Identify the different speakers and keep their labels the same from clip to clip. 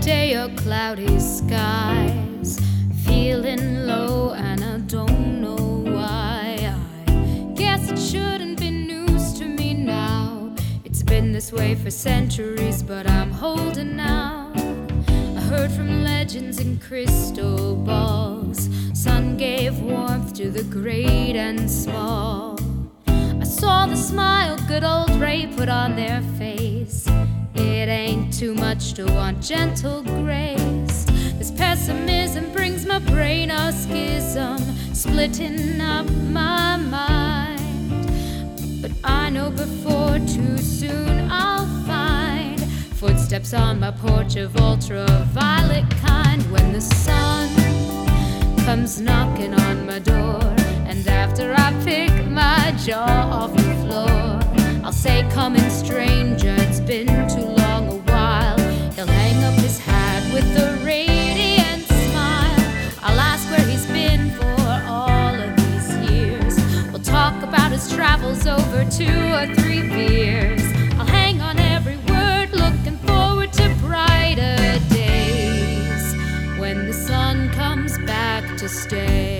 Speaker 1: day or cloudy skies, feeling low and I don't know why. I guess it shouldn't be news to me now. It's been this way for centuries, but I'm holding out. I heard from legends and crystal balls. Sun gave warmth to the great and small. I saw the smile good old Ray put on their face. It ain't too much to want gentle grace. This pessimism brings my brain a schism, splitting up my mind. But I know before too soon I'll find footsteps on my porch of ultraviolet kind. When the sun comes knocking on my door, and after I pick my jaw off the floor, I'll say, "Come in, stranger, it's been too long a while." He'll hang up his hat with a radiant smile. I'll ask where he's been for all of these years. We'll talk about his travels over 2 or 3 beers. I'll hang on every word, looking forward to brighter days when the sun comes back to stay.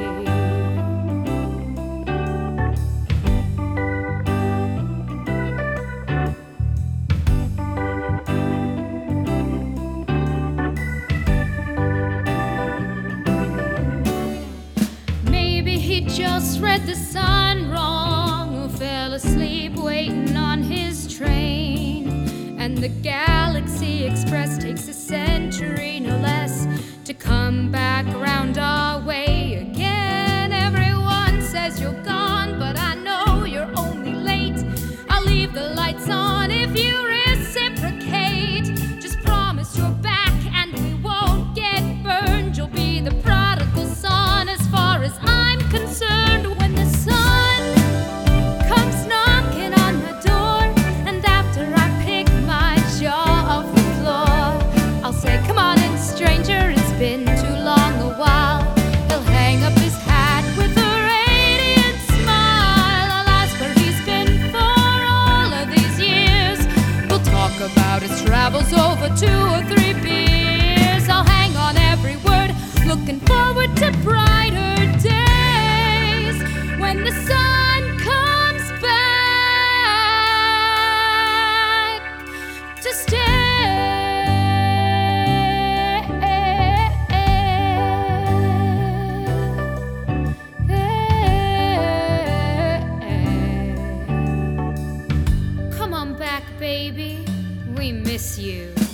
Speaker 1: He just read the sign wrong, who fell asleep waiting on his train. And the Galaxy Express takes a century, no less, to come back around our way again. Everyone says you're gone, but I know you're only late. I'll leave the lights on if you reciprocate. Just promise you're back and we won't get burned. You'll be the prodigal son as far as I'm concerned. When the sun comes knocking on my door, and after I pick my jaw off the floor, I'll say, "Come on in, stranger, it's been too long a while." He'll hang up his hat with a radiant smile. I'll ask where he's been for all of these years. We'll talk about his travels over 2 or 3 beers. I'll hang on every word, looking forward to brighter days when the sun comes back to stay. Come on back, baby, we miss you.